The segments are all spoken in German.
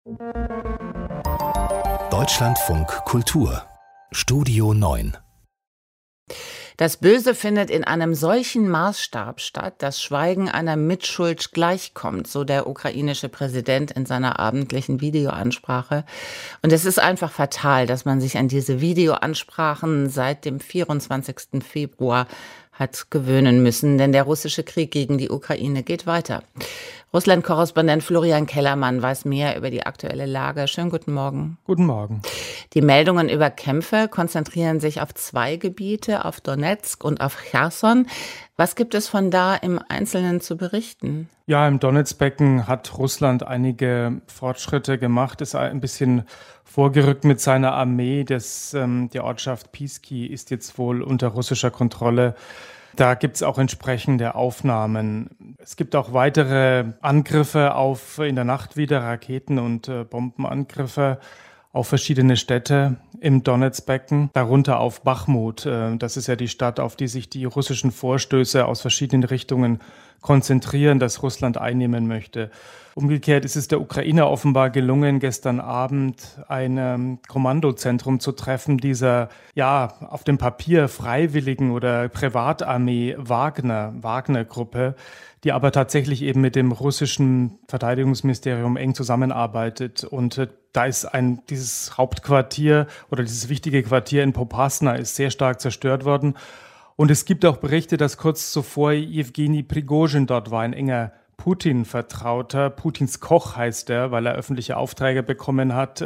Deutschlandfunk Kultur Studio 9. Das Böse findet in einem solchen Maßstab statt, dass Schweigen einer Mitschuld gleichkommt, so der ukrainische Präsident in seiner abendlichen Videoansprache. Und es ist einfach fatal, dass man sich an diese Videoansprachen seit dem 24. Februar hat gewöhnen müssen, denn der russische Krieg gegen die Ukraine geht weiter. Russland-Korrespondent Florian Kellermann weiß mehr über die aktuelle Lage. Schönen guten Morgen. Guten Morgen. Die Meldungen über Kämpfe konzentrieren sich auf zwei Gebiete, auf Donezk und auf Cherson. Was gibt es von da im Einzelnen zu berichten? Ja, im Donezbecken hat Russland einige Fortschritte gemacht, ist ein bisschen vorgerückt mit seiner Armee. Die Ortschaft Piski ist jetzt wohl unter russischer Kontrolle. Da gibt es auch entsprechende Aufnahmen. Es gibt auch weitere Angriffe in der Nacht wieder, Raketen- und Bombenangriffe auf verschiedene Städte im Donezbecken, darunter auf Bachmut. Das ist ja die Stadt, auf die sich die russischen Vorstöße aus verschiedenen Richtungen konzentrieren, das Russland einnehmen möchte. Umgekehrt ist es der Ukraine offenbar gelungen, gestern Abend ein Kommandozentrum zu treffen, dieser auf dem Papier freiwilligen oder Privatarmee Wagner-Gruppe, die aber tatsächlich eben mit dem russischen Verteidigungsministerium eng zusammenarbeitet. Und da ist dieses Hauptquartier oder dieses wichtige Quartier in Popasna ist sehr stark zerstört worden. Und es gibt auch Berichte, dass kurz zuvor Jewgeni Prigozhin dort war, ein enger Putin-Vertrauter. Putins Koch heißt er, weil er öffentliche Aufträge bekommen hat,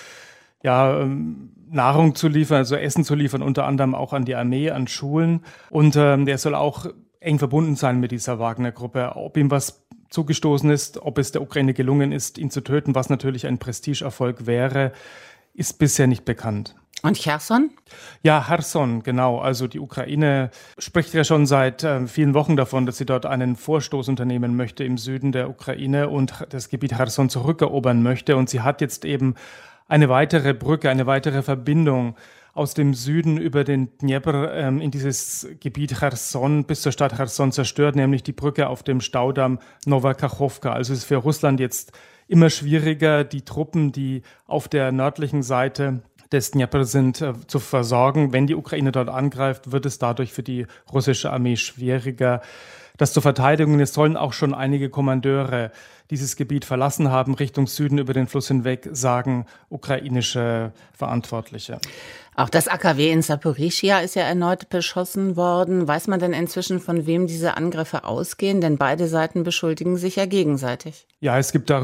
Nahrung zu liefern, also Essen zu liefern, unter anderem auch an die Armee, an Schulen. Und der soll auch eng verbunden sein mit dieser Wagner-Gruppe. Ob ihm was zugestoßen ist, ob es der Ukraine gelungen ist, ihn zu töten, was natürlich ein Prestigeerfolg wäre, ist bisher nicht bekannt. Und Cherson? Ja, Cherson, genau. Also die Ukraine spricht ja schon seit vielen Wochen davon, dass sie dort einen Vorstoß unternehmen möchte im Süden der Ukraine und das Gebiet Cherson zurückerobern möchte. Und sie hat jetzt eben eine weitere Brücke, eine weitere Verbindung aus dem Süden über den Dnepr in dieses Gebiet Cherson bis zur Stadt Cherson zerstört, nämlich die Brücke auf dem Staudamm Nowa Kachowka. Also es ist für Russland jetzt immer schwieriger, die Truppen, die auf der nördlichen Seite des Dnepr sind, zu versorgen. Wenn die Ukraine dort angreift, wird es dadurch für die russische Armee schwieriger, das zu verteidigen. Es sollen auch schon einige Kommandeure dieses Gebiet verlassen haben, Richtung Süden über den Fluss hinweg, sagen ukrainische Verantwortliche. Auch das AKW in Saporischschja ist ja erneut beschossen worden. Weiß man denn inzwischen, von wem diese Angriffe ausgehen? Denn beide Seiten beschuldigen sich ja gegenseitig. Ja, es gibt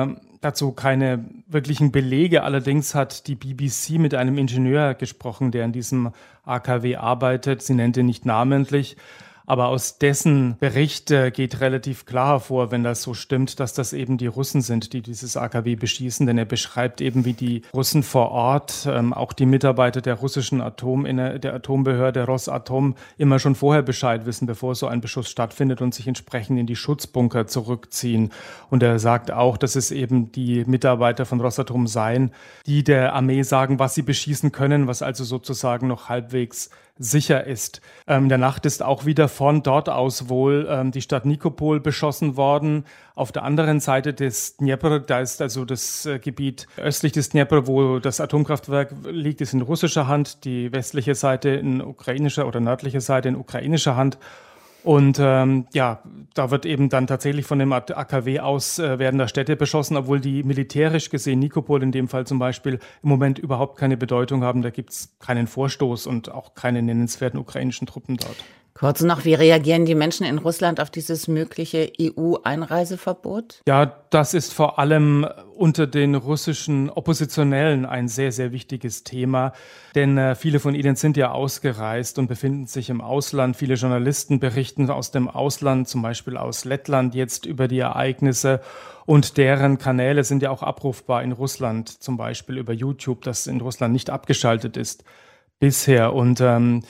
dazu keine wirklichen Belege. Allerdings hat die BBC mit einem Ingenieur gesprochen, der in diesem AKW arbeitet. Sie nennt ihn nicht namentlich. Aber aus dessen Bericht geht relativ klar hervor, wenn das so stimmt, dass das eben die Russen sind, die dieses AKW beschießen. Denn er beschreibt eben, wie die Russen vor Ort, auch die Mitarbeiter der russischen der Atombehörde Rosatom, immer schon vorher Bescheid wissen, bevor so ein Beschuss stattfindet und sich entsprechend in die Schutzbunker zurückziehen. Und er sagt auch, dass es eben die Mitarbeiter von Rosatom seien, die der Armee sagen, was sie beschießen können, was also sozusagen noch halbwegs sicher ist. In der Nacht ist auch wieder von dort aus wohl die Stadt Nikopol beschossen worden. Auf der anderen Seite des Dnepr, da ist also das Gebiet östlich des Dnepr, wo das Atomkraftwerk liegt, ist in russischer Hand. Die westliche Seite in ukrainischer oder nördliche Seite in ukrainischer Hand. Und da wird eben dann tatsächlich von dem AKW aus werden da Städte beschossen, obwohl die militärisch gesehen, Nikopol in dem Fall zum Beispiel, im Moment überhaupt keine Bedeutung haben. Da gibt es keinen Vorstoß und auch keine nennenswerten ukrainischen Truppen dort. Kurz noch, wie reagieren die Menschen in Russland auf dieses mögliche EU-Einreiseverbot? Ja, das ist vor allem unter den russischen Oppositionellen ein sehr, sehr wichtiges Thema. Denn viele von ihnen sind ja ausgereist und befinden sich im Ausland. Viele Journalisten berichten aus dem Ausland, zum Beispiel aus Lettland, jetzt über die Ereignisse. Und deren Kanäle sind ja auch abrufbar in Russland, zum Beispiel über YouTube, das in Russland nicht abgeschaltet ist bisher. Und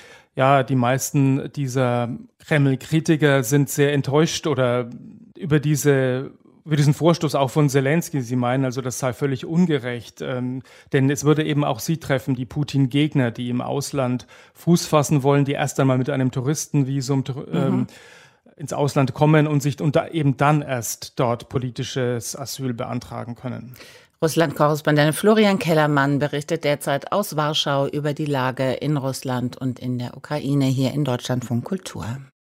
die meisten dieser Kreml-Kritiker sind sehr enttäuscht oder über diesen Vorstoß auch von Zelensky. Sie meinen also, das sei völlig ungerecht, denn es würde eben auch sie treffen, die Putin-Gegner, die im Ausland Fuß fassen wollen, die erst einmal mit einem Touristenvisum ins Ausland kommen und sich eben dann erst dort politisches Asyl beantragen können. Russland-Korrespondent Florian Kellermann berichtet derzeit aus Warschau über die Lage in Russland und in der Ukraine hier in Deutschlandfunk Kultur.